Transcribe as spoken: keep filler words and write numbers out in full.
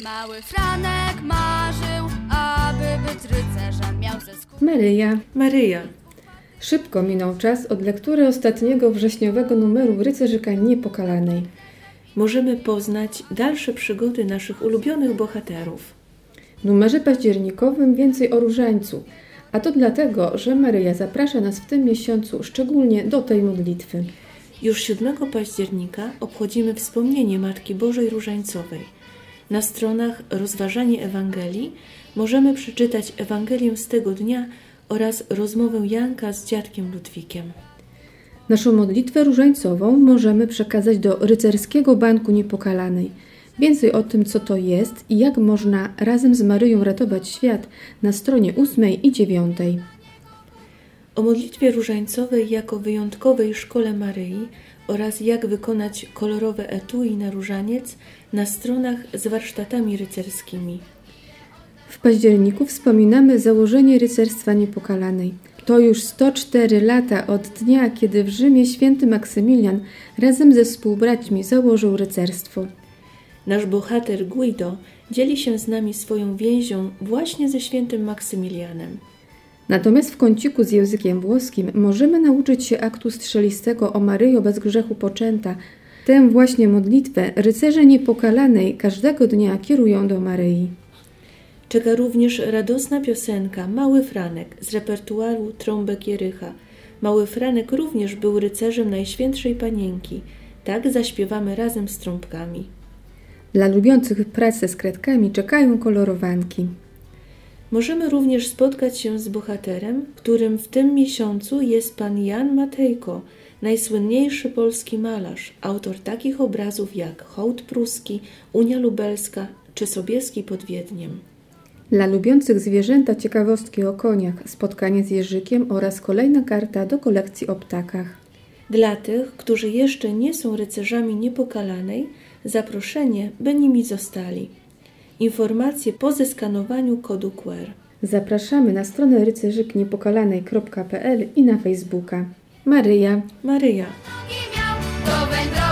Mały Franek marzył, aby być rycerzem, miał ze skóry. Maryja. Maryja. Szybko minął czas od lektury ostatniego wrześniowego numeru Rycerzyka Niepokalanej. Możemy poznać dalsze przygody naszych ulubionych bohaterów. W numerze październikowym więcej o różańcu, a to dlatego, że Maryja zaprasza nas w tym miesiącu szczególnie do tej modlitwy. Już siódmego października obchodzimy wspomnienie Matki Bożej Różańcowej. Na stronach Rozważanie Ewangelii możemy przeczytać Ewangelię z tego dnia oraz rozmowę Janka z dziadkiem Ludwikiem. Naszą modlitwę różańcową możemy przekazać do Rycerskiego Banku Niepokalanej. Więcej o tym, co to jest i jak można razem z Maryją ratować świat, na stronie ósmej i dziewiątej. O modlitwie różańcowej jako wyjątkowej szkole Maryi oraz jak wykonać kolorowe etui na różaniec na stronach z warsztatami rycerskimi. W październiku wspominamy założenie Rycerstwa Niepokalanej. To już sto cztery lata od dnia, kiedy w Rzymie święty Maksymilian razem ze współbraćmi założył rycerstwo. Nasz bohater Guido dzieli się z nami swoją więzią właśnie ze świętym Maksymilianem. Natomiast w kąciku z językiem włoskim możemy nauczyć się aktu strzelistego o Maryjo bez grzechu poczęta. Tę właśnie modlitwę rycerze Niepokalanej każdego dnia kierują do Maryi. Czeka również radosna piosenka Mały Franek z repertuaru Trąbek Jericha. Mały Franek również był rycerzem Najświętszej Panienki. Tak zaśpiewamy razem z trąbkami. Dla lubiących pracę z kredkami czekają kolorowanki. Możemy również spotkać się z bohaterem, którym w tym miesiącu jest pan Jan Matejko, najsłynniejszy polski malarz, autor takich obrazów jak Hołd Pruski, Unia Lubelska czy Sobieski pod Wiedniem. Dla lubiących zwierzęta ciekawostki o koniach, spotkanie z jeżykiem oraz kolejna karta do kolekcji o ptakach. Dla tych, którzy jeszcze nie są rycerzami Niepokalanej, zaproszenie, by nimi zostali. Informacje po zeskanowaniu kodu Q R. Zapraszamy na stronę rycerzyk niepokalanej kropka p l i na Facebooka. Maryja. Maryja. I miał do wędrowni.